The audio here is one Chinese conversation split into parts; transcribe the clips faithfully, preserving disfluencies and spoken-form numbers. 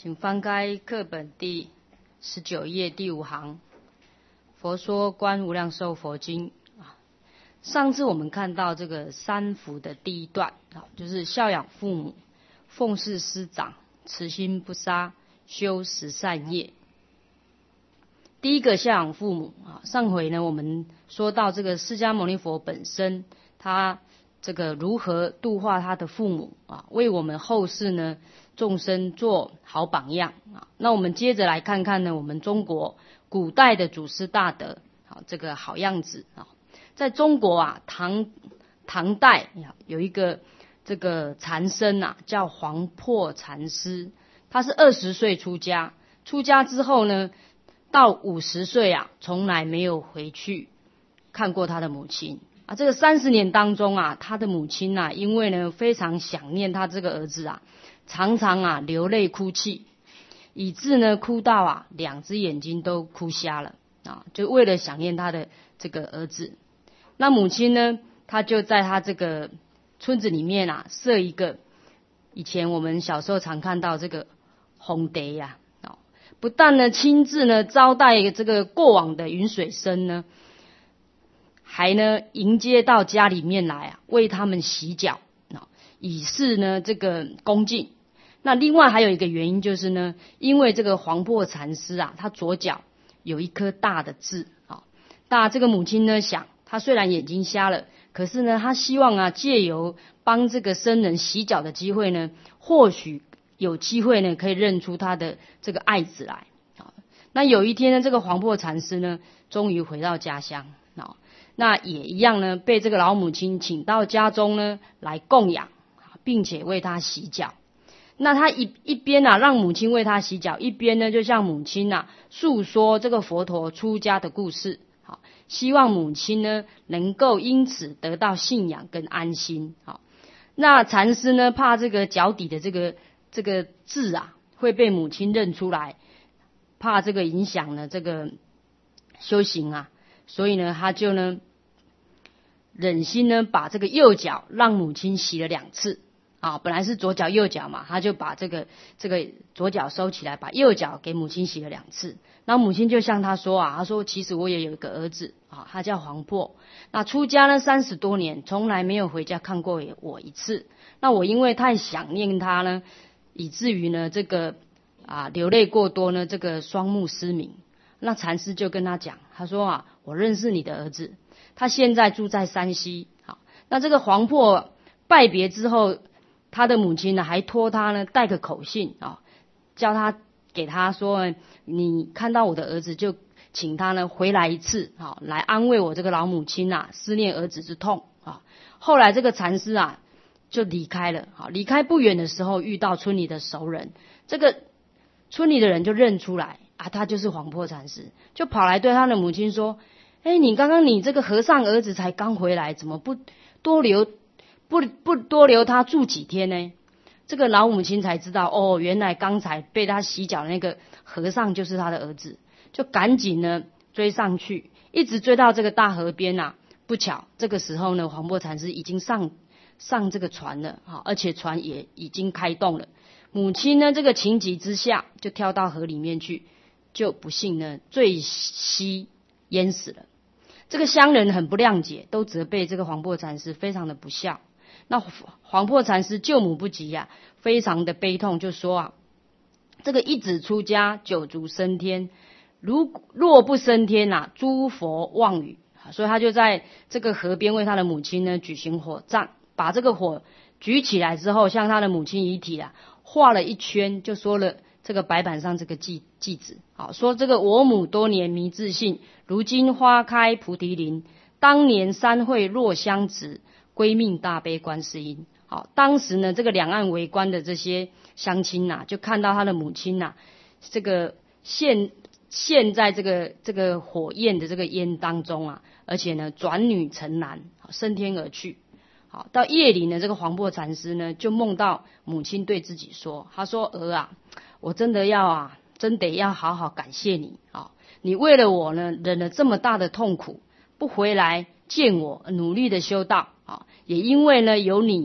请翻开课本第十九页第五行，佛说观无量寿佛经。上次我们看到这个三福的第一段，就是孝养父母、奉事师长、慈心不杀、修十善业。第一个孝养父母啊，上回呢我们说到这个释迦牟尼佛本身，他这个如何度化他的父母啊，为我们后世呢众生做好榜样啊。那我们接着来看看呢，我们中国古代的祖师大德啊，这个好样子啊。在中国啊，唐唐代有一个这个禅僧啊，叫黄檗禅师，他是二十岁出家，出家之后呢，到五十岁啊，从来没有回去看过他的母亲啊。这个三十年当中啊，他的母亲啊，因为呢非常想念他这个儿子啊，常常啊流泪哭泣，以致呢哭到啊两只眼睛都哭瞎了啊，就为了想念他的这个儿子。那母亲呢，她就在她这个村子里面啊，设一个以前我们小时候常看到这个红茶呀，啊，不但呢亲自呢招待这个过往的云水僧呢，还呢迎接到家里面来啊，为他们洗脚啊，以示呢这个恭敬。那另外还有一个原因就是呢，因为这个黄檗禅师啊，他左脚有一颗大的痣啊，那这个母亲呢想，他虽然眼睛瞎了，可是呢，他希望啊，借由帮这个僧人洗脚的机会呢，或许有机会呢，可以认出他的这个爱子来。那有一天呢，这个黄檗禅师呢，终于回到家乡啊，那也一样呢，被这个老母亲请到家中呢来供养，并且为他洗脚。那他一一边啊，让母亲为他洗脚，一边呢，就向母亲啊诉说这个佛陀出家的故事。希望母亲呢能够因此得到信仰跟安心。好，那禅师呢怕这个脚底的这个这个痣啊会被母亲认出来，怕这个影响呢这个修行啊，所以呢他就呢忍心呢把这个右脚让母亲洗了两次啊，本来是左脚右脚嘛，他就把这个这个左脚收起来，把右脚给母亲洗了两次。然后母亲就向他说啊，他说其实我也有一个儿子啊，他叫黄檗，那出家呢三十多年，从来没有回家看过我一次。那我因为太想念他呢，以至于呢这个啊流泪过多呢，这个双目失明。那禅师就跟他讲，他说啊，我认识你的儿子，他现在住在山西。好，那这个黄檗拜别之后，他的母亲呢还托他呢带个口信啊，叫他给他说，你看到我的儿子就请他呢回来一次啊，来安慰我这个老母亲啊思念儿子之痛啊。后来这个禅师啊就离开了啊，离开不远的时候遇到村里的熟人，这个村里的人就认出来啊，他就是黄檗禅师，就跑来对他的母亲说，哎，你刚刚你这个和尚儿子才刚回来，怎么不多留不不多留他住几天呢？这个老母亲才知道，哦，原来刚才被他洗脚的那个和尚就是他的儿子，就赶紧呢追上去，一直追到这个大河边啊。不巧，这个时候呢，黄檗禅师已经上上这个船了啊，而且船也已经开动了。母亲呢，这个情急之下就跳到河里面去，就不幸呢坠溪淹死了。这个乡人很不谅解，都责备这个黄檗禅师非常的不孝。那黄檗禅师救母不及啊，非常的悲痛，就说啊，这个一子出家，九族升天，如若不升天啊，诸佛妄语。所以他就在这个河边为他的母亲呢举行火葬，把这个火举起来之后，向他的母亲遗体啊画了一圈，就说了这个白板上这个偈偈子，好，说这个我母多年迷自信，如今花开菩提林，当年三会若相值，归命大悲观世音。好，当时呢，这个两岸围观的这些乡亲呐、啊，就看到他的母亲呐、啊，这个陷陷在这个这个火焰的这个烟当中啊，而且呢，转女成男，升天而去。好，到夜里呢，这个黄檗禅师呢，就梦到母亲对自己说，他说：“儿啊，我真的要啊，真得要好好感谢你啊，你为了我呢，忍了这么大的痛苦，不回来见我，努力的修道啊，也因为呢有你啊，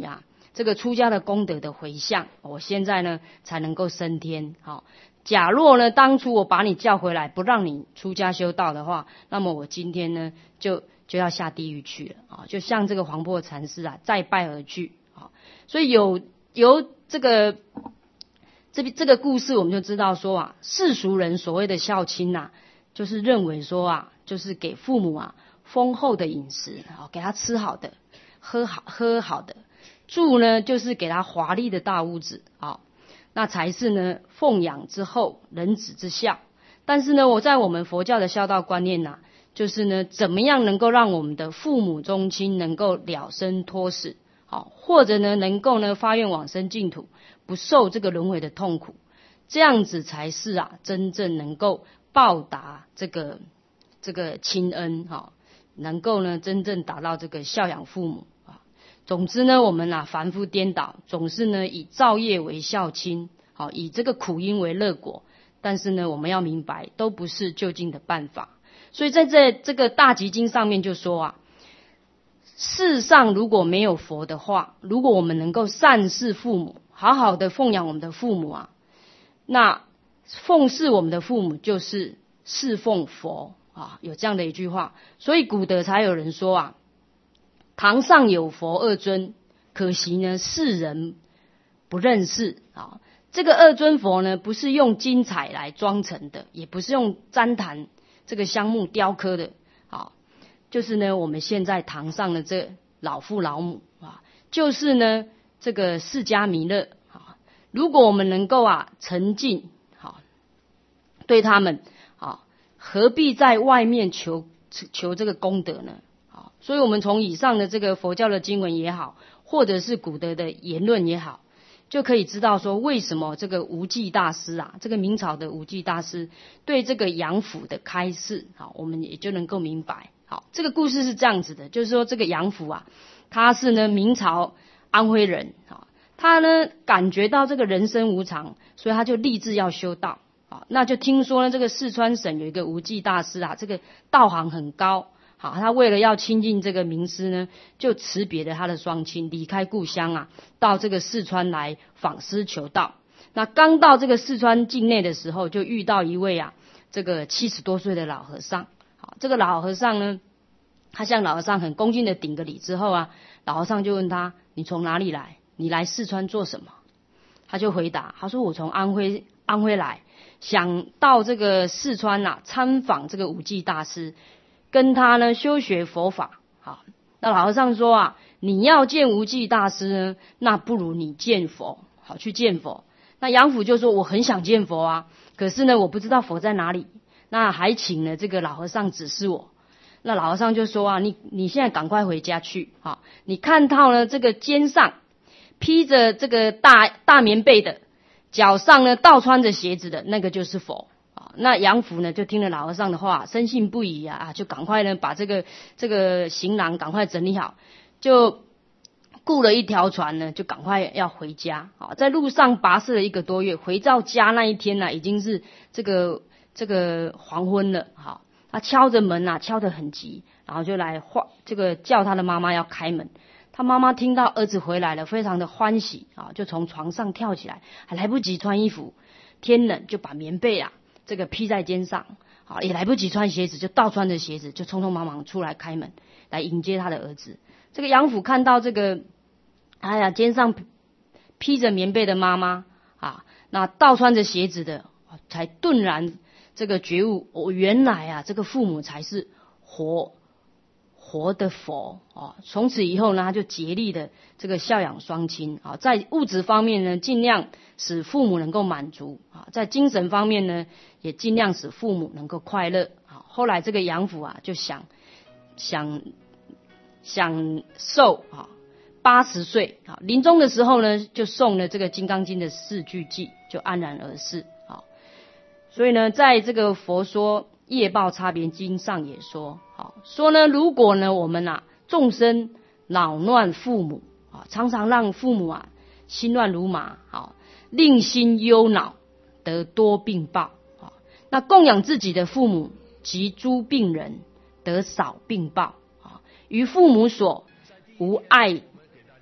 这个出家的功德的回向，我现在呢才能够升天。好，假若呢当初我把你叫回来，不让你出家修道的话，那么我今天呢就就要下地狱去了啊！就像这个黄檗禅师啊，再拜而去啊。所以有由这个这这个故事，我们就知道说啊，世俗人所谓的孝亲呐、啊，就是认为说啊，就是给父母啊丰厚的饮食啊，给他吃好的，喝好喝好的，住呢就是给他华丽的大屋子啊，那才是呢奉养之后人子之孝。但是呢，我在我们佛教的孝道观念呐、啊，就是呢，怎么样能够让我们的父母宗亲能够了生脱死，好，或者呢能够呢发愿往生净土，不受这个轮回的痛苦，这样子才是啊真正能够报答这个这个亲恩哈，能够呢真正达到这个孝养父母啊。总之呢，我们啊凡夫颠倒，总是呢以造业为孝亲，好，以这个苦因为乐果。但是呢，我们要明白，都不是究竟的办法。所以在这这个大集经上面就说啊，世上如果没有佛的话，如果我们能够善事父母，好好的奉养我们的父母啊，那奉侍我们的父母就是侍奉佛啊，有这样的一句话。所以古德才有人说啊，堂上有佛二尊，可惜呢世人不认识啊。这个二尊佛呢，不是用金彩来装成的，也不是用旃檀这个香木雕刻的，啊，就是呢我们现在堂上的这老父老母啊，就是呢这个释迦弥勒啊。如果我们能够啊沉静，好，对他们啊，何必在外面求求这个功德呢？啊，所以我们从以上的这个佛教的经文也好，或者是古德的言论也好，就可以知道说，为什么这个无忌大师啊，这个明朝的无忌大师对这个杨府的开示，好，我们也就能够明白。好，这个故事是这样子的，就是说这个杨府啊，他是呢明朝安徽人，好，他呢感觉到这个人生无常，所以他就立志要修道。好，那就听说呢，这个四川省有一个无忌大师啊，这个道行很高。好，他为了要亲近这个名师呢，就辞别了他的双亲，离开故乡啊，到这个四川来访师求道。那刚到这个四川境内的时候，就遇到一位啊，这个七十多岁的老和尚。好，这个老和尚呢，他向老和尚很恭敬的顶个礼之后啊，老和尚就问他：你从哪里来？你来四川做什么？他就回答，他说：我从安徽安徽来，想到这个四川啊，参访这个无忌大师。跟他呢修学佛法。好，那老和尚说啊，你要见无忌大师呢，那不如你见佛。好，去见佛。那杨府就说，我很想见佛啊，可是呢我不知道佛在哪里，那还请了这个老和尚指示我。那老和尚就说啊，你你现在赶快回家去。好，你看到呢这个肩上披着这个大大棉被的，脚上呢倒穿着鞋子的，那个就是佛。那杨府呢就听了老和尚的话，深信不疑啊，就赶快呢把这个这个行囊赶快整理好，就雇了一条船呢，就赶快要回家。好，在路上跋涉了一个多月，回到家那一天呢、啊，已经是这个这个黄昏了。好，他敲着门啊，敲得很急，然后就来唤这个叫他的妈妈要开门。他妈妈听到儿子回来了，非常的欢喜啊，就从床上跳起来，还来不及穿衣服，天冷就把棉被啊这个披在肩上，好，也来不及穿鞋子，就倒穿着鞋子，就匆匆忙忙出来开门，来迎接他的儿子。这个杨府看到这个，哎呀，肩上披着棉被的妈妈啊，那倒穿着鞋子的，才顿然这个觉悟，哦，原来啊，这个父母才是活活的佛啊！从此以后呢，他就竭力的这个孝养双亲啊，在物质方面呢，尽量使父母能够满足啊，在精神方面呢，也尽量使父母能够快乐啊。后来这个杨府啊，就想想享受啊，八十岁啊，临终的时候呢，就诵了这个《金刚经》的四句偈，就安然而逝啊。所以呢，在这个佛说业报差别经上也说，好说呢，如果呢我们啊众生恼乱父母啊，常常让父母啊心乱如麻，好令心忧恼，得多病报啊。那供养自己的父母及诸病人，得少病报啊。于父母所无爱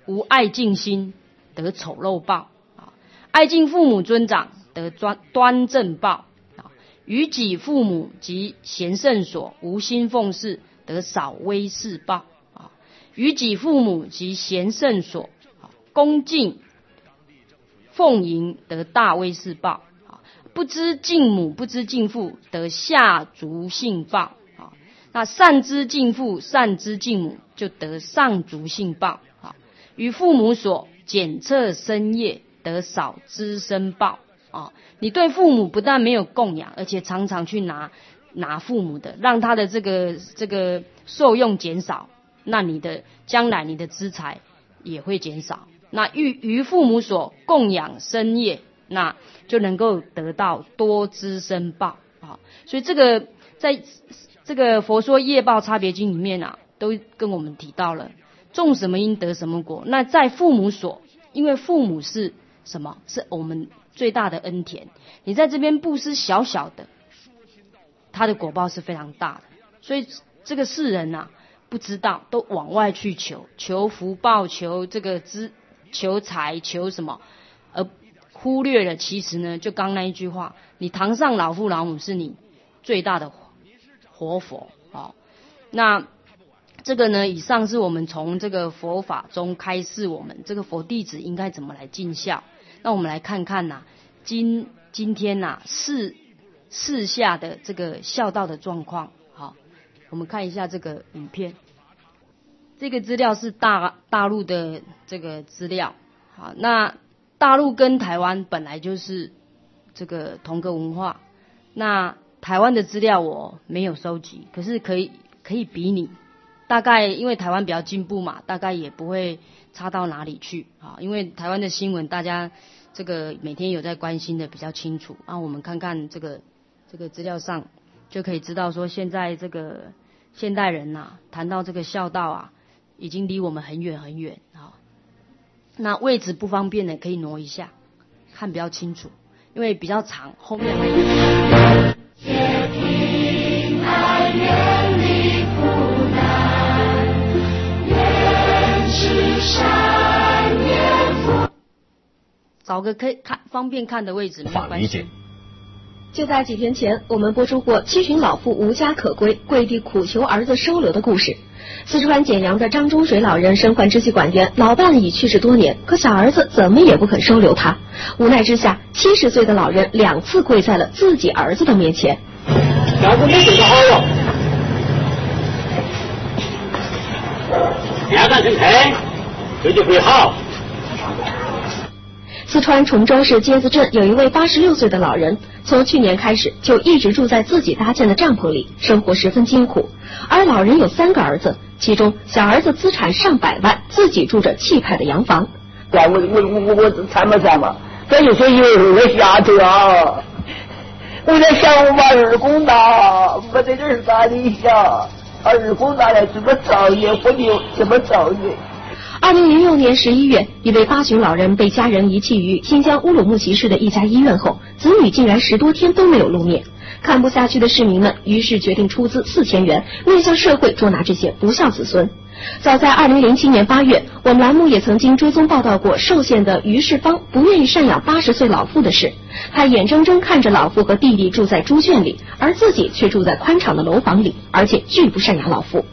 无爱敬心，得丑陋报啊；爱敬父母尊长，得端端正报啊；于己父母及贤圣所，无心奉事，得少威势报啊；于己父母及贤圣所，恭敬奉迎，得大威势报啊；不知敬母，不知敬父，得下族姓报啊；那善知敬父，善知敬母，就得上族姓报啊；于父母所，检测身业，得少资身报啊。你对父母不但没有供养，而且常常去拿拿父母的，让他的这个这个受用减少，那你的将来你的资财也会减少。那于于父母所供养身业，那就能够得到多资身报啊。所以这个在这个佛说业报差别经里面啊，都跟我们提到了种什么因得什么果。那在父母所，因为父母是什么？是我们最大的恩田。你在这边布施小小的，他的果报是非常大的。所以这个世人啊，不知道，都往外去求，求福报，求这个资，求财，求什么，而忽略了其实呢，就刚那一句话，你堂上老父老母是你最大的活佛哦。那这个呢，以上是我们从这个佛法中开示我们这个佛弟子应该怎么来尽孝。那我们来看看呐、啊，今今天呐、啊，世世下的这个孝道的状况。好，我们看一下这个影片。这个资料是大大陆的这个资料。好，那大陆跟台湾本来就是这个同个文化。那台湾的资料我没有收集，可是可以可以比拟。大概因为台湾比较进步嘛，大概也不会差到哪里去啊。因为台湾的新闻大家这个每天有在关心的比较清楚啊。我们看看这个这个资料上就可以知道说，现在这个现代人呐、啊，谈到这个孝道啊，已经离我们很远很远啊。那位置不方便的可以挪一下，看比较清楚，因为比较长，后面还有。找个可以看方便看的位置，没有关系。 就在几天前，我们播出过七旬老妇无家可归，跪地苦求儿子收留的故事。四川简阳的张中水老人身患支气管炎，老伴已去世多年，可小儿子怎么也不肯收留他。无奈之下，七十岁的老人两次跪在了自己儿子的面前。 儿子没对他好了，两个人开，这就会好。 四川崇州市街子镇有一位八十六岁的老人，从去年开始就一直住在自己搭建的帐篷里，生活十分艰苦。而老人有三个儿子，其中小儿子资产上百万，自己住着气派的洋房。 我我我我我参没参嘛？这就是有二下头啊！我在想我把二公大，没得点啥理想，二公大来怎么造业，我就怎么造业。 二零零六年十一月，一位八旬老人被家人遗弃于新疆乌鲁木齐市的一家医院后，子女竟然十多天都没有露面。看不下去的市民们于是决定出资四千元，面向社会捉拿这些不孝子孙。早在二零零七年八月，我们栏目也曾经追踪报道过寿县的于世芳不愿意赡养八十岁老妇的事。他眼睁睁看着老妇和弟弟住在猪圈里，而自己却住在宽敞的楼房里，而且拒不赡养老妇。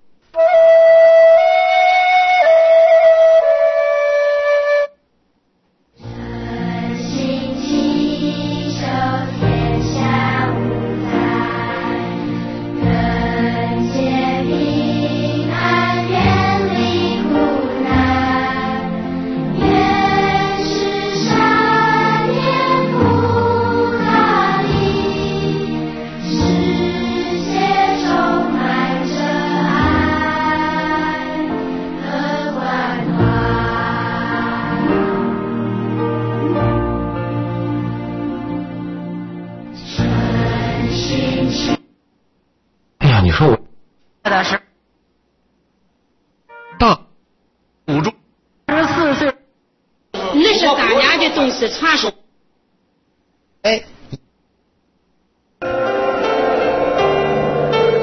传说，哎，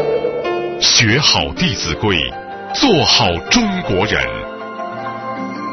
学好《弟子规》，做好中国人。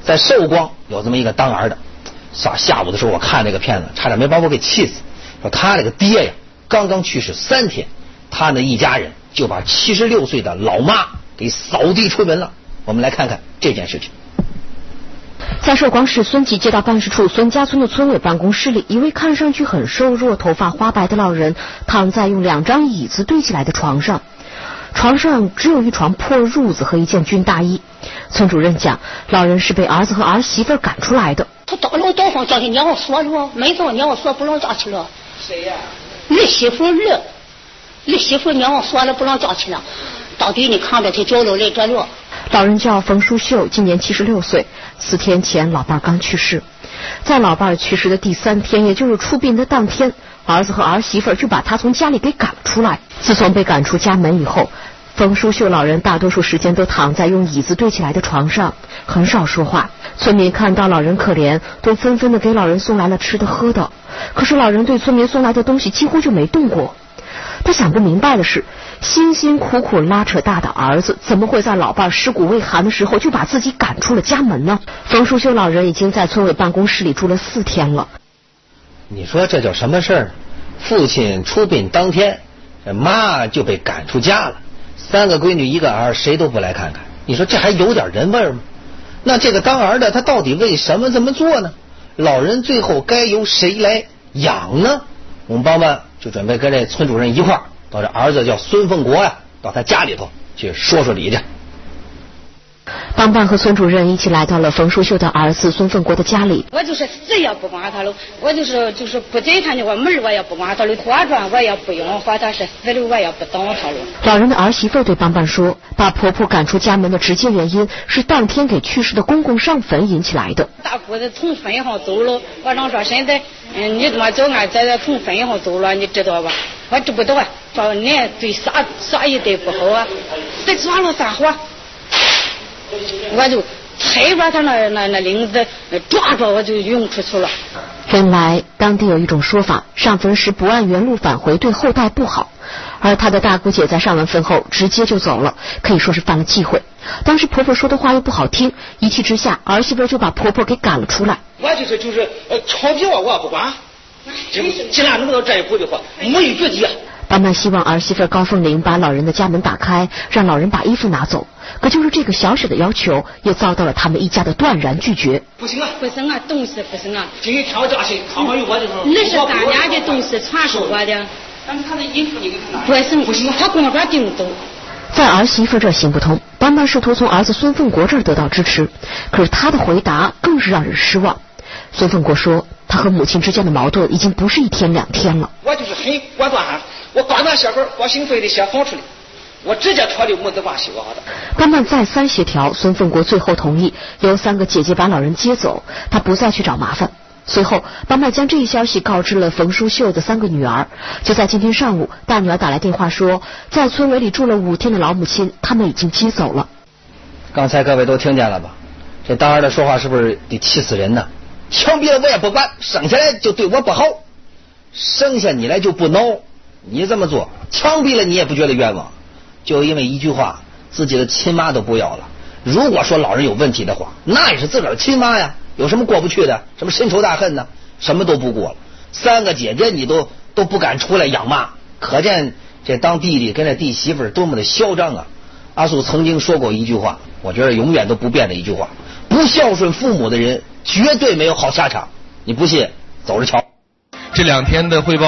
在寿光有这么一个当儿的，下下午的时候我看这个片子，差点没把我给气死。说他这个爹呀，刚刚去世三天，他那一家人就把七十六岁的老妈给扫地出门了。我们来看看这件事情。 在寿光市孙集街道办事处孙家村的村委办公室里，一位看上去很瘦弱、头发花白的老人躺在用两张椅子堆起来的床上，床上只有一床破褥子和一件军大衣。村主任讲，老人是被儿子和儿媳妇赶出来的。 他到了到房叫你娘我说了，没找娘我说不让家去了。 谁呀？ 你媳妇了，你媳妇娘我说了不让家去了，到底你看着他叫了来这了。 老人叫冯淑秀，今年七十六岁。四天前，老伴刚去世。在老伴去世的第三天，也就是出殡的当天，儿子和儿媳妇就把他从家里给赶出来。自从被赶出家门以后，冯淑秀老人大多数时间都躺在用椅子堆起来的床上，很少说话。村民看到老人可怜，都纷纷的给老人送来了吃的喝的。可是老人对村民送来的东西几乎就没动过。他想不明白的是，辛辛苦苦拉扯大的儿子，怎么会在老伴尸骨未寒的时候就把自己赶出了家门呢？冯淑秀老人已经在村委办公室里住了四天了。 你说这叫什么事儿？父亲出殡当天，妈就被赶出家了，三个闺女一个儿，谁都不来看看。你说这还有点人味吗？那这个当儿的他到底为什么这么做呢？老人最后该由谁来养呢？我们帮办就准备跟这村主任一块儿到这儿子叫孙凤国呀、啊，到他家里头去说说理去。 帮办和孙主任一起来到了冯淑秀的儿子孙凤国的家里。 我就是死也不管他了，我就是就是不给他那个门我也不管他了，化妆我也不用，或他是死了我也不等他了。 老人的儿媳妇对帮办说，把婆婆赶出家门的直接原因是当天给去世的公公上坟引起来的。 大姑子从坟上走了，我让说现在嗯，你怎么叫俺在这从坟上走了，你知道吧？我知不道啊，说你对啥啥也对不好啊，再抓了撒谎。我就踩把他那那那领子抓着，我就涌出去了。 原来当地有一种说法，上坟时不按原路返回对后代不好，而他的大姑姐在上完坟后直接就走了，可以说是犯了忌讳。当时婆婆说的话又不好听，一气之下儿媳妇就把婆婆给赶了出来。 我就是就是呃吵比我我也不管，既既然弄到这一步的话，没有绝地。 帮办希望儿媳妇高凤玲把老人的家门打开，让老人把衣服拿走。可就是这个小小的要求，也遭到了他们一家的断然拒绝。 不行啊， 不行啊，东西不行啊。 今天我家去，看看有我就是。 那是咱家的东西传授我的。 但是他的衣服你给他拿。 不行不行，他光说顶走。 在儿媳妇这行不通，帮办试图从儿子孙凤国这儿得到支持，可是他的回答更是让人失望。孙凤国说，他和母亲之间的矛盾已经不是一天两天了。 我就是很果断哈，我刚拿血本，我心肺的血放出来，我直接脱离母子关系，我好的。 帮办再三协调，孙凤国最后同意由三个姐姐把老人接走，他不再去找麻烦。随后，帮办将这一消息告知了冯淑秀的三个女儿。就在今天上午，大女儿打来电话说，在村委里住了五天的老母亲，他们已经接走了。 刚才各位都听见了吧？这当儿的说话是不是得气死人呢？枪毙了我也不管，生下来就对我不好，生下你来就不孬，你这么做，枪毙了你也不觉得冤枉，就因为一句话，自己的亲妈都不要了。如果说老人有问题的话，那也是自个儿亲妈呀，有什么过不去的？什么深仇大恨呢？什么都不过了。三个姐姐你都都不敢出来养妈，可见这当弟弟跟这弟媳妇多么的嚣张啊！阿素曾经说过一句话，我觉得永远都不变的一句话：不孝顺父母的人绝对没有好下场。你不信，走着瞧。 这两天的汇报。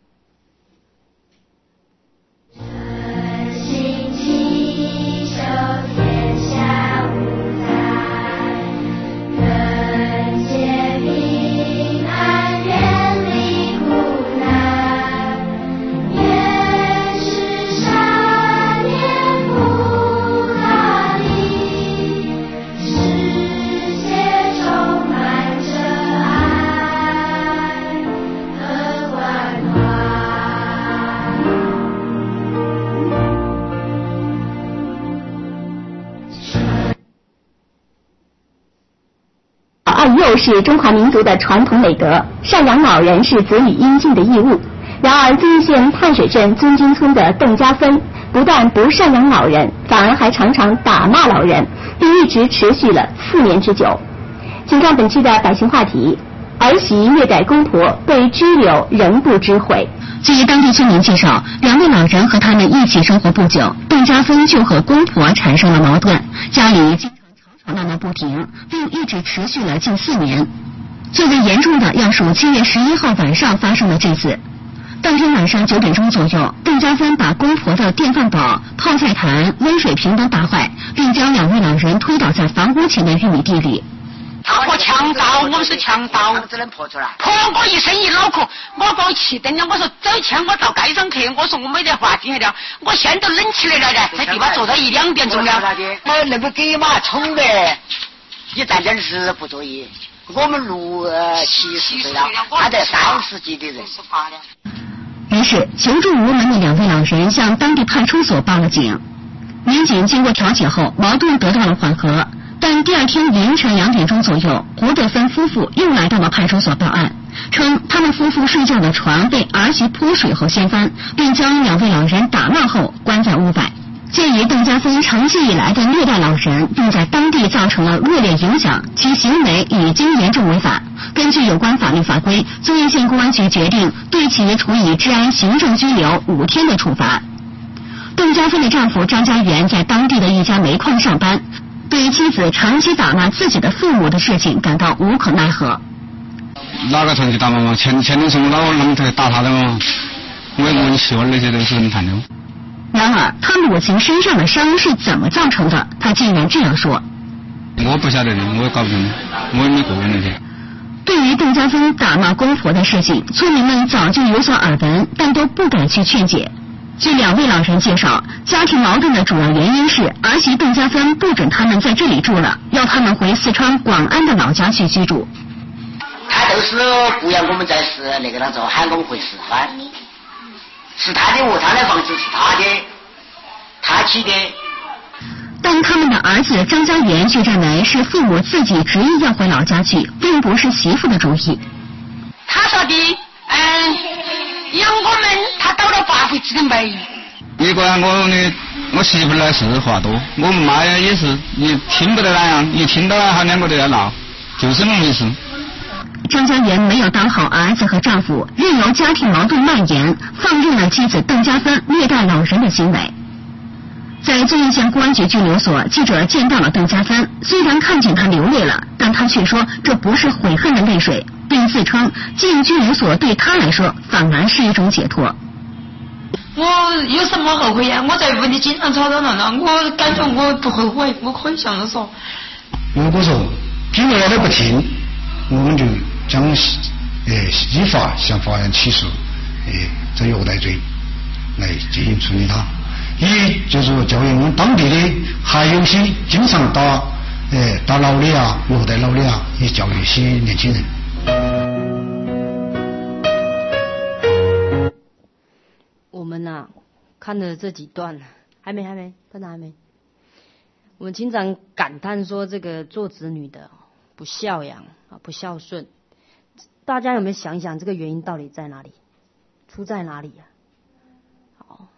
幼是中华民族的传统美德，赡养老人是子女应尽的义务。然而，遵义县碳水镇尊君村的邓家芬不但不赡养老人，反而还常常打骂老人，并一直持续了四年之久。 请看本期的百姓话题：儿媳虐待公婆被拘留仍不知悔。据当地村民介绍，两位老人和他们一起生活不久，邓家芬就和公婆产生了矛盾，家里经常吵吵闹闹不停，并一直持续了近四年。最为严重的要数七月十一号晚上发生的这次。当天晚上九点钟左右，邓家芬把公婆的电饭煲、泡菜坛、温水瓶都打坏，并将两位老人推倒在房屋前的玉米地里。 他和强盗，我们是强盗， 只能破出来。 破我一身一脑壳，我把我气瞪了。我说走前我到街上去，我说我没得话听了，我现在都冷起来了的，这地方坐到一两点钟了。 我那个给马冲的，你占点日不作业。我们六呃七十岁了，他得三十几的人。 于是求助无门的两位老人向当地派出所报了警。民警经过调解后，矛盾得到了缓和。但第二天凌晨两点钟左右，胡德芬夫妇又来到了派出所报案，称他们夫妇睡觉的床被儿媳泼水后掀翻，并将两位老人打闹后关在屋外。鉴于邓家芬长期以来的虐待老人，并在当地造成了恶劣影响，其行为已经严重违法。根据有关法律法规，遵义县公安局决定对其处以治安行政拘留五天的处罚。邓家芬的丈夫张家元在当地的一家煤矿上班，对妻子长期打骂自己的父母的事情感到无可奈何。 哪个长期打骂嘛？前前天是我老那么在打他的嘛，我也没希望那些都是能谈的。 然而，他母亲身上的伤是怎么造成的？他竟然这样说：“ 我不晓得的，我也搞不懂，我也没过问那些。” 对于邓家芬打骂公婆的事情，村民们早就有所耳闻，但都不敢去劝解。据两位老人介绍，家庭矛盾的主要原因是儿媳邓家芬不准他们在这里住了，要他们回四川广安的老家去居住。 他都是不让我们在市那个当中喊我们回四川，是他的屋，他的房子是他的，他起的。 但他们的儿子张家元却认为是父母自己执意要回老家去，并不是媳妇的主意。 他说的，嗯，养我们，他倒了八回去的煤。 你管我的，我媳妇来是话多，我们妈也是，你听不得那样，一听到他两个都要闹，就是那么回事。 张家元没有当好儿子和丈夫，任由家庭矛盾蔓延，放任了妻子邓家芬虐待老人的行为。在遵义县公安局拘留所，记者见到了邓家芬，虽然看见她流泪了，但她却说这不是悔恨的泪水，并自称进拘留所对她来说反而是一种解脱。 我有什么后悔呀？我在屋里经常吵吵闹闹，我感觉我不后悔，我可以这样说。 如果说拘留了不听，我们就将呃依法向法院起诉呃这虐待罪来进行处理他。一就是说教育我们当地的还有些经常打呃打老的啊、虐待老的啊，也教育一些年轻人。 我们呐、啊、看了这几段，还没还没，班长还没。我们经常感叹说，这个做子女的不孝养啊，不孝顺。大家有没有想一想，这个原因到底在哪里？出在哪里呀、啊？好，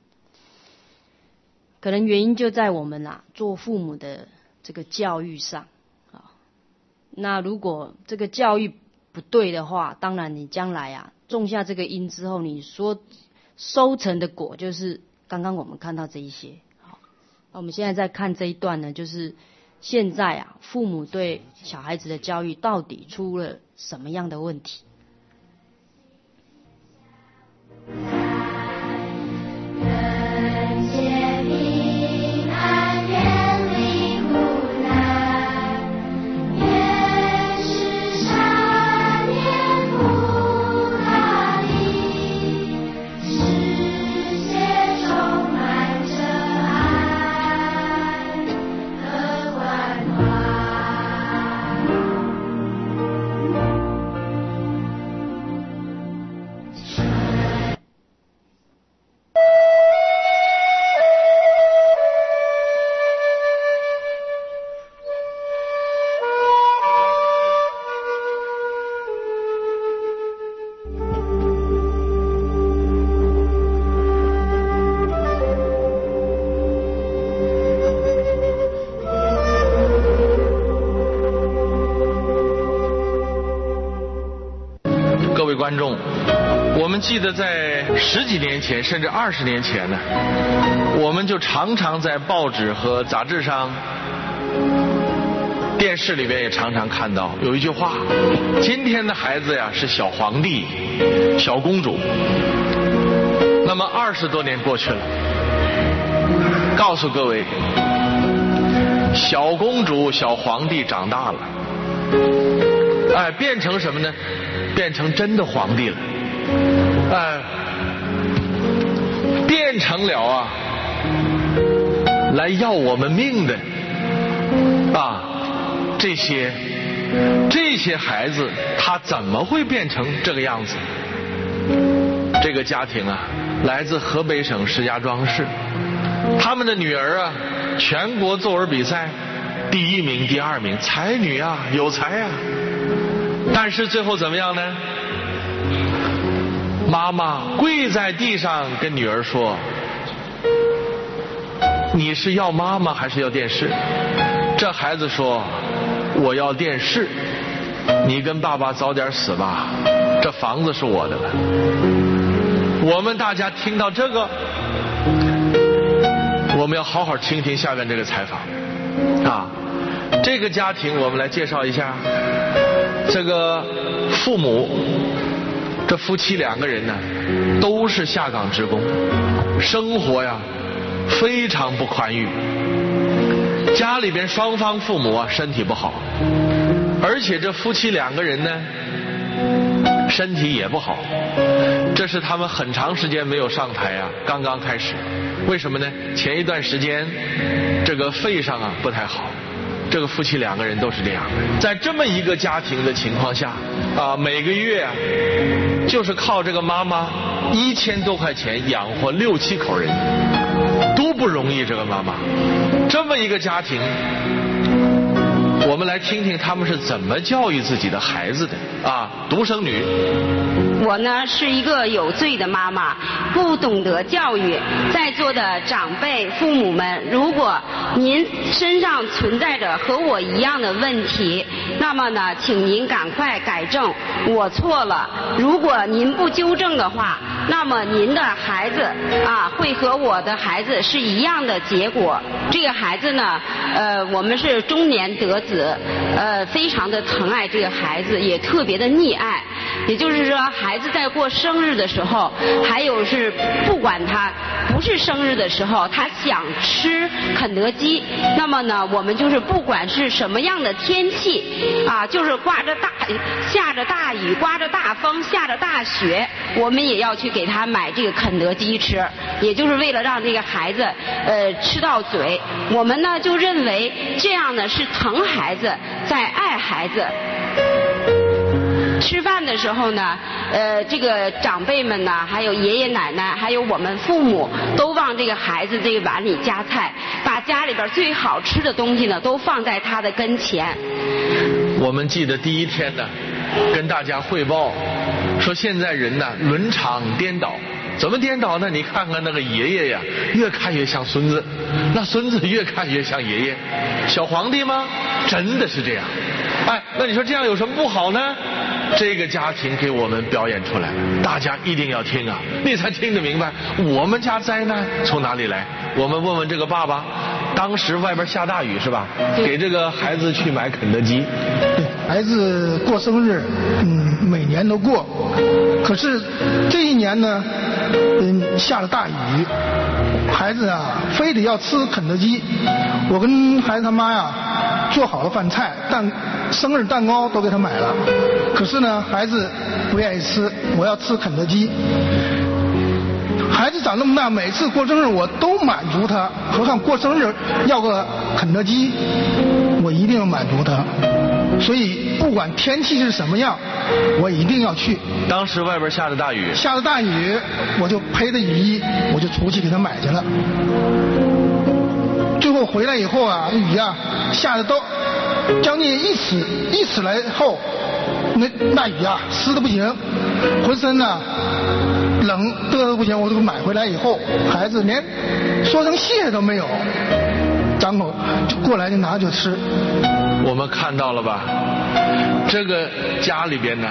可能原因就在我们啊做父母的这个教育上啊。那如果这个教育不对的话，当然你将来啊种下这个因之后，你说收成的果就是刚刚我们看到这一些。好，那我们现在在看这一段呢，就是现在啊父母对小孩子的教育到底出了什么样的问题？ 观众，我们记得在十几年前，甚至二十年前呢，我们就常常在报纸和杂志上、电视里边也常常看到有一句话：今天的孩子呀是小皇帝、小公主。那么二十多年过去了，告诉各位，小公主、小皇帝长大了，哎，变成什么呢？变成真的皇帝了，哎，变成了啊，来要我们命的啊，这些这些孩子，他怎么会变成这个样子？这个家庭啊，来自河北省石家庄市，他们的女儿啊，全国作文比赛第一名、第二名，才女啊，有才啊。但是最后怎么样呢？妈妈跪在地上跟女儿说：“你是要妈妈还是要电视？”这孩子说：“我要电视。你跟爸爸早点死吧，这房子是我的了。”我们大家听到这个，我们要好好听听下面这个采访啊。这个家庭我们来介绍一下，这个父母，这夫妻两个人呢，都是下岗职工，生活呀非常不宽裕。家里边双方父母啊身体不好，而且这夫妻两个人呢身体也不好，这是他们很长时间没有上台啊，刚刚开始。为什么呢？前一段时间这个肺上啊不太好，这个夫妻两个人都是这样。在这么一个家庭的情况下啊，每个月啊就是靠这个妈妈一千多块钱养活六七口人，多不容易。这个妈妈这么一个家庭，我们来听听他们是怎么教育自己的孩子的啊，独生女。 我呢是一个有罪的妈妈，不懂得教育。在座的长辈、父母们，如果您身上存在着和我一样的问题，那么呢，请您赶快改正。我错了，如果您不纠正的话，那么您的孩子啊会和我的孩子是一样的结果。这个孩子呢，呃，我们是中年得子，呃，非常的疼爱这个孩子，也特别的溺爱。也就是说，孩子在过生日的时候，还有是不管他不是生日的时候，他想吃肯德基，那么呢，我们就是不管是什么样的天气啊，就是刮着大下着大雨、刮着大风、下着大雪，我们也要去给他买这个肯德基吃，也就是为了让这个孩子呃吃到嘴。我们呢就认为这样呢是疼孩子，在爱孩子。吃饭的时候呢，呃，这个长辈们呢，还有爷爷奶奶，还有我们父母，都往这个孩子这个碗里夹菜，把家里边最好吃的东西呢，都放在他的跟前。 我们记得第一天呢，跟大家汇报说，现在人呢伦常颠倒。怎么颠倒呢？你看看那个爷爷呀，越看越像孙子，那孙子越看越像爷爷。小皇帝吗？真的是这样。哎，那你说这样有什么不好呢？这个家庭给我们表演出来，大家一定要听啊，你才听得明白我们家灾难从哪里来。我们问问这个爸爸，当时外边下大雨是吧？给这个孩子去买肯德基。 对，孩子过生日，嗯，每年都过，可是这一年呢，嗯，下了大雨，孩子啊，非得要吃肯德基。我跟孩子他妈呀，做好了饭菜，蛋生日蛋糕都给他买了，可是呢，孩子不愿意吃，我要吃肯德基。孩子长那么大，每次过生日我都满足他，何况过生日要个肯德基，我一定要满足他。所以不管天气是什么样，我一定要去。 当时外边下着大雨， 下着大雨，我就披着雨衣，我就出去给他买去了。最后回来以后啊，雨啊下的都将近一尺一尺来厚，那那雨啊湿的不行，浑身呢冷得的不行。我这个买回来以后，孩子连说声谢谢都没有，张口就过来就拿就吃。 我们看到了吧？这个家里边呢，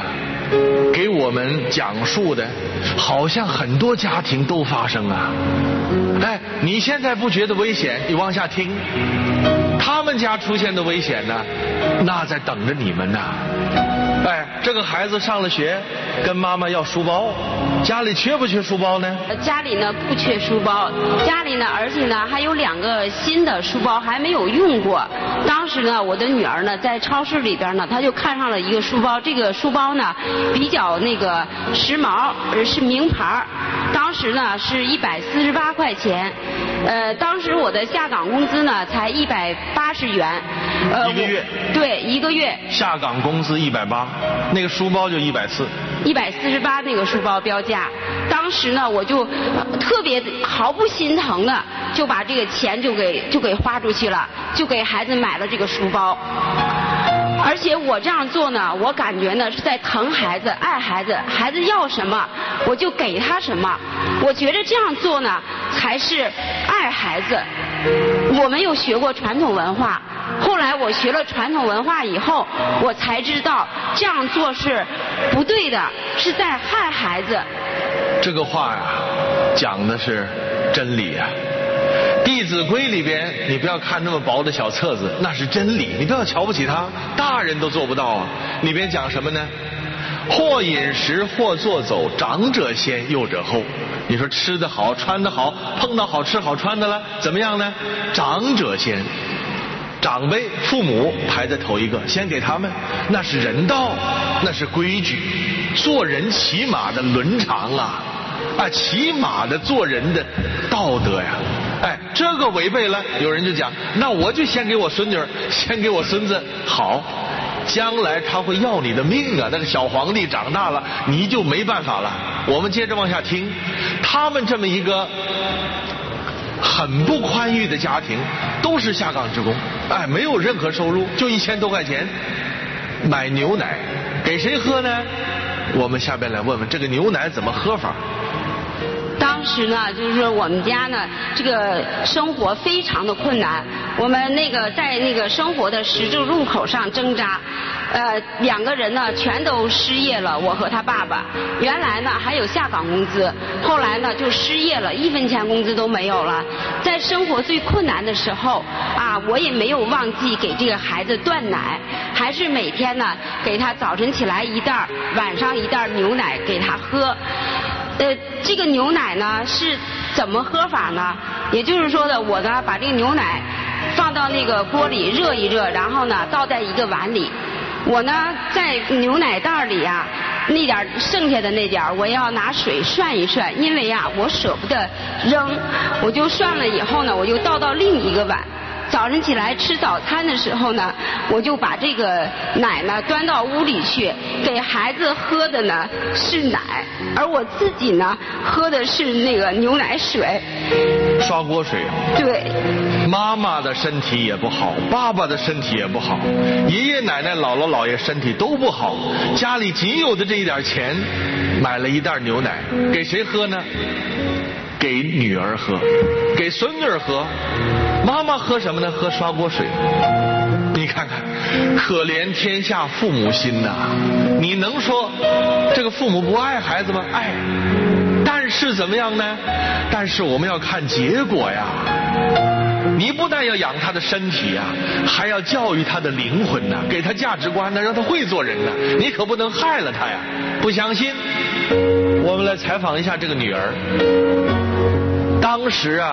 给我们讲述的，好像很多家庭都发生啊。哎，你现在不觉得危险？你往下听，他们家出现的危险呢，那在等着你们呢。哎，这个孩子上了学，跟妈妈要书包，家里缺不缺书包呢？ 家里呢不缺书包，家里呢而且呢还有两个新的书包还没有用过。当时呢我的女儿呢在超市里边呢，她就看上了一个书包，这个书包呢比较那个时髦，而是名牌，当时呢是一百四十八块钱。呃，当时我的下岗工资呢才一百八十元。呃， 一个月？ 对，一个月。 下岗工资一百八，那个书包就一百四。 一百四十八那个书包标价，当时呢我就、呃、特别毫不心疼的就把这个钱就给就给花出去了，就给孩子买了这个书包。而且我这样做呢，我感觉呢是在疼孩子、爱孩子，孩子要什么我就给他什么。我觉得这样做呢才是爱孩子。我没有学过传统文化，后来我学了传统文化以后，我才知道这样做是不对的，是在害孩子。 这个话呀，讲的是真理呀。《弟子规》里边，你不要看那么薄的小册子，那是真理，你不要瞧不起它，大人都做不到啊。里边讲什么呢？或饮食，或坐走，长者先，幼者后。你说吃得好，穿得好，碰到好吃好穿的了，怎么样呢？长者先，长辈、父母排在头一个，先给他们，那是人道，那是规矩，做人起码的伦常啊，啊，起码的做人的道德呀。哎，这个违背了，有人就讲，那我就先给我孙女儿，先给我孙子好，将来他会要你的命啊！那个小皇帝长大了，你就没办法了。我们接着往下听，他们这么一个很不宽裕的家庭，都是下岗职工，哎，没有任何收入，就一千多块钱买牛奶，给谁喝呢？我们下边来问问这个牛奶怎么喝法。 当时呢，就是我们家呢，这个生活非常的困难，我们那个在那个生活的十字路口上挣扎，呃，两个人呢全都失业了，我和他爸爸。原来呢还有下岗工资，后来呢就失业了，一分钱工资都没有了。在生活最困难的时候啊，我也没有忘记给这个孩子断奶，还是每天呢给他早晨起来一袋，晚上一袋牛奶给他喝。呃，这个牛奶呢是怎么喝法呢？也就是说的，我呢把这个牛奶放到那个锅里热一热，然后呢倒在一个碗里。我呢在牛奶袋里啊，那点剩下的那点我要拿水涮一涮，因为啊我舍不得扔，我就涮了以后呢，我就倒到另一个碗。早晨起来吃早餐的时候呢，我就把这个奶呢端到屋里去，给孩子喝的呢是奶，而我自己呢喝的是那个牛奶水。 刷锅水。 对。 妈妈的身体也不好，爸爸的身体也不好，爷爷奶奶、姥姥姥爷身体都不好，家里仅有的这一点钱，买了一袋牛奶，给谁喝呢？给女儿喝，给孙女儿喝。妈妈喝什么呢？喝刷锅水。你看看，可怜天下父母心呐！你能说这个父母不爱孩子吗？爱。但是怎么样呢？但是我们要看结果呀。你不但要养他的身体呀，还要教育他的灵魂呐，给他价值观呢，让他会做人呐。你可不能害了他呀！不相信？我们来采访一下这个女儿。当时啊，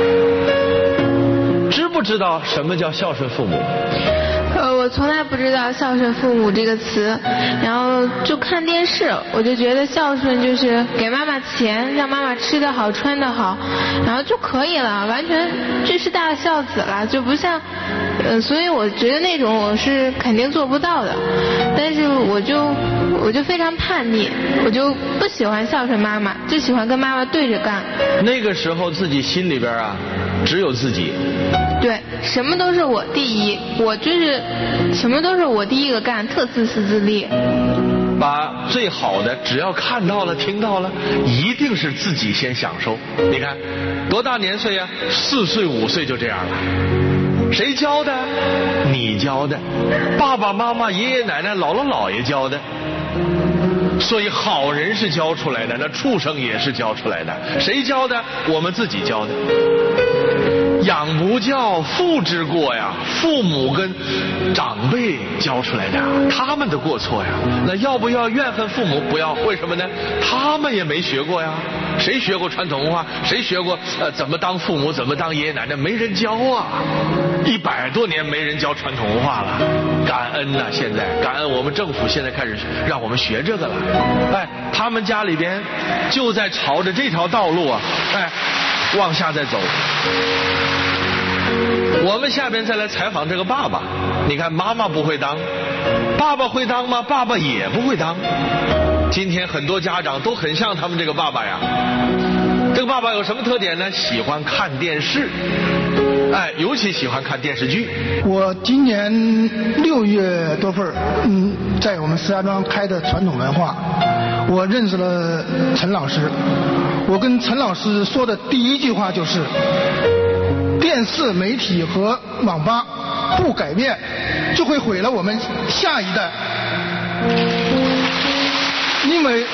知不知道什么叫孝顺父母？ 呃，我从来不知道孝顺父母这个词，然后就看电视，我就觉得孝顺就是给妈妈钱，让妈妈吃得好穿得好，然后就可以了，完全这是大孝子了，就不像，呃，所以我觉得那种我是肯定做不到的，但是我就我就非常叛逆，我就不喜欢孝顺妈妈，就喜欢跟妈妈对着干。 那个时候自己心里边啊，只有自己。 对，什么都是我第一，我就是什么都是我第一个干，特自私自利。 把最好的只要看到了听到了，一定是自己先享受。你看多大年岁啊？四岁五岁就这样了。谁教的？你教的。爸爸妈妈爷爷奶奶姥姥姥爷教的。 所以好人是教出来的，那畜生也是教出来的。谁教的？我们自己教的。养不教，父之过呀，父母跟长辈教出来的，他们的过错呀。那要不要怨恨父母？不要，为什么呢？他们也没学过呀。谁学过传统文化？谁学过呃怎么当父母，怎么当爷爷奶奶？没人教啊！一百多年没人教传统文化了，感恩呐、啊！现在感恩我们政府现在开始让我们学这个了。哎，他们家里边就在朝着这条道路啊，哎，往下再走。我们下边再来采访这个爸爸，你看妈妈不会当，爸爸会当吗？爸爸也不会当。今天很多家长都很像他们这个爸爸呀。这个爸爸有什么特点呢？喜欢看电视，哎，尤其喜欢看电视剧。 我今年六月多份，嗯，在我们石家庄开的传统文化，我认识了陈老师。我跟陈老师说的第一句话就是：电视媒体和网吧不改变，就会毁了我们下一代。因为，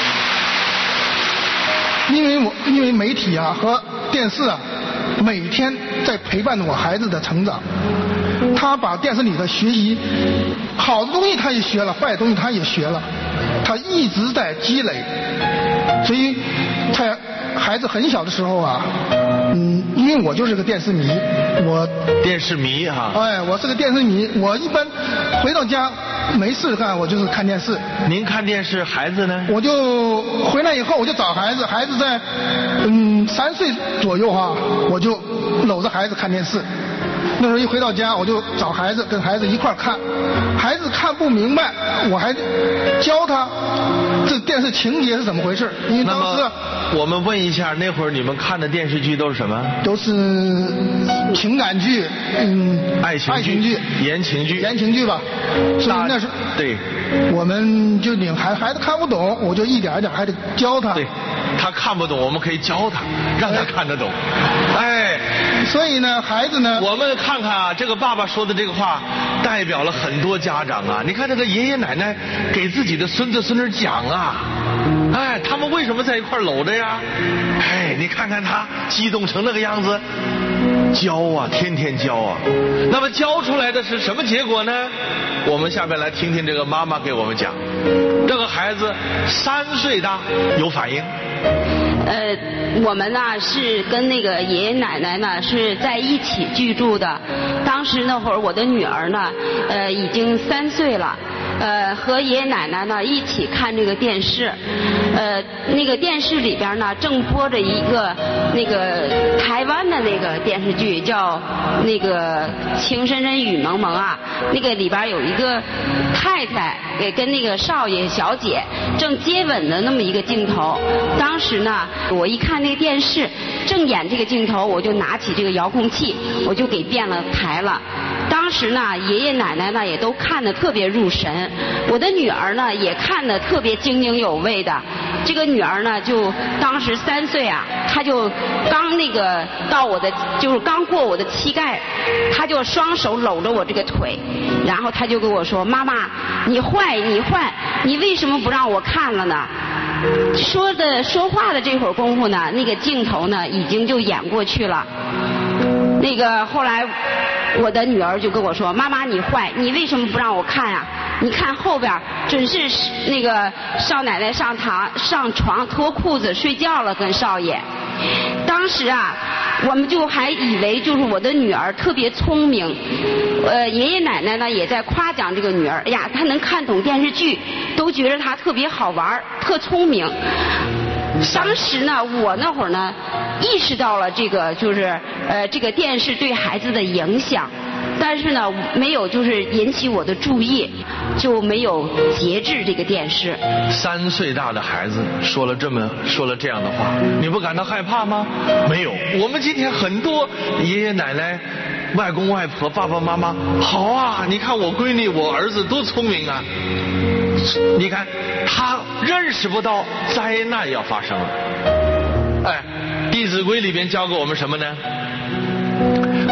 因为我因为媒体啊和电视啊，每天在陪伴着我孩子的成长。他把电视里的学习，好的东西他也学了，坏的东西他也学了，他一直在积累。所以，在孩子很小的时候啊，嗯，因为我就是个电视迷，我电视迷哈、 啊，哎，我是个电视迷，我一般回到家没事干，我就是看电视。 您看电视，孩子呢？ 我就回来以后我就找孩子，孩子在嗯三岁左右哈、啊，我就搂着孩子看电视。那时候一回到家，我就找孩子，跟孩子一块看。孩子看不明白，我还教他这电视情节是怎么回事。因为当时我们问一下，那会儿你们看的电视剧都是什么？ 都是情感剧，嗯， 爱情爱情剧、 言情剧、 言情剧吧。所以那是对， 我们就领孩孩子看不懂，我就一点一点还得教他。 对，他看不懂，我们可以教他，让他看得懂。哎， 所以呢，孩子呢， 我们看看啊，这个爸爸说的这个话，代表了很多家长啊。你看这个爷爷奶奶给自己的孙子孙女讲啊，哎，他们为什么在一块搂着呀？哎，你看看他激动成那个样子，教啊，天天教啊。那么教出来的是什么结果呢？我们下面来听听这个妈妈给我们讲。这个孩子三岁大有反应。 呃，我们呢是跟那个爷爷奶奶呢是在一起居住的。当时那会儿我的女儿呢，呃，已经三岁了。呃，和爷爷奶奶呢一起看这个电视，呃，那个电视里边呢正播着一个那个台湾的那个电视剧，叫那个情深深雨蒙蒙啊，那个里边有一个太太也跟那个少爷小姐正接吻的那么一个镜头。当时呢，我一看那个电视正演这个镜头，我就拿起这个遥控器，我就给变了台了。当时呢，爷爷奶奶呢也都看得特别入神，我的女儿呢也看得特别津津有味的。这个女儿呢，就当时三岁啊，她就刚那个到我的，就是刚过我的膝盖，她就双手搂着我这个腿，然后她就跟我说：“妈妈，你坏，你坏，你为什么不让我看了呢？”说的说话的这会儿功夫呢，那个镜头呢已经就演过去了。那个后来我的女儿就跟我说：“妈妈你坏，你为什么不让我看呀？你看后边准是那个少奶奶上堂上床脱裤子睡觉了，跟少爷。”当时啊，我们就还以为就是我的女儿特别聪明，呃，爷爷奶奶呢也在夸奖这个女儿，哎呀，她能看懂电视剧，都觉得她特别好玩，特聪明。当时呢，我那会儿呢，意识到了这个就是呃这个电视对孩子的影响，但是呢，没有就是引起我的注意，就没有节制这个电视。 三岁大的孩子说了这么说了这样的话，你不感到害怕吗？没有，我们今天很多爷爷奶奶、外公外婆、爸爸妈妈，好啊！你看我闺女、我儿子多聪明啊！你看他认识不到灾难要发生了。哎，《弟子规》里边教给我们什么呢？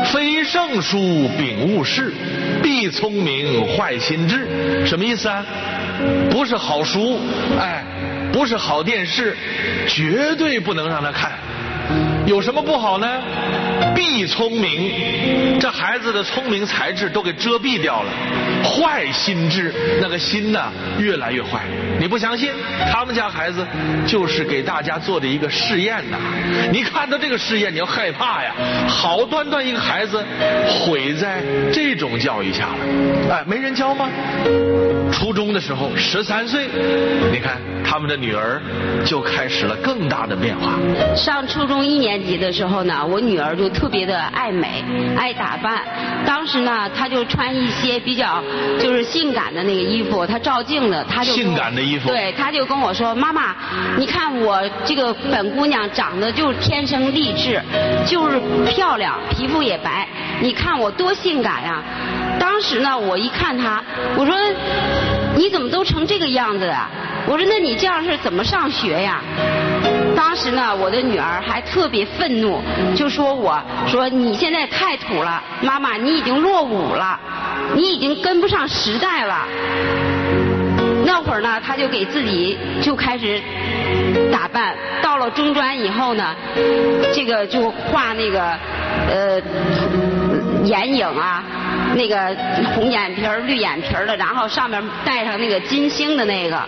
非圣书秉物事，必聪明坏心智。什么意思啊？不是好书，哎，不是好电视，绝对不能让他看。有什么不好呢？必聪明，这孩子的聪明才智都给遮蔽掉了。坏心智，那个心呐越来越坏。你不相信？他们家孩子就是给大家做的一个试验呐。你看到这个试验，你要害怕呀！好端端一个孩子毁在这种教育下了。哎，没人教吗？初中的时候，十三岁，你看他们的女儿就开始了更大的变化。 上初中一年级的时候呢，我女儿就特别的爱美，爱打扮。当时呢，她就穿一些比较就是性感的那个衣服，她照镜子，她就性感的衣服， 对，她就跟我说：“妈妈，你看我这个本姑娘长得就天生丽质，就是漂亮，皮肤也白，你看我多性感呀！”当时呢，我一看她，我说：“你怎么都成这个样子啊？”我说：“那你这样是怎么上学呀？”当时呢，我的女儿还特别愤怒，就说我说你现在太土了，妈妈你已经落伍了，你已经跟不上时代了。那会儿呢，她就给自己就开始打扮，到了中专以后呢，这个就画那个呃眼影啊。那个红眼皮儿、绿眼皮儿的，然后上面带上那个金星的那个，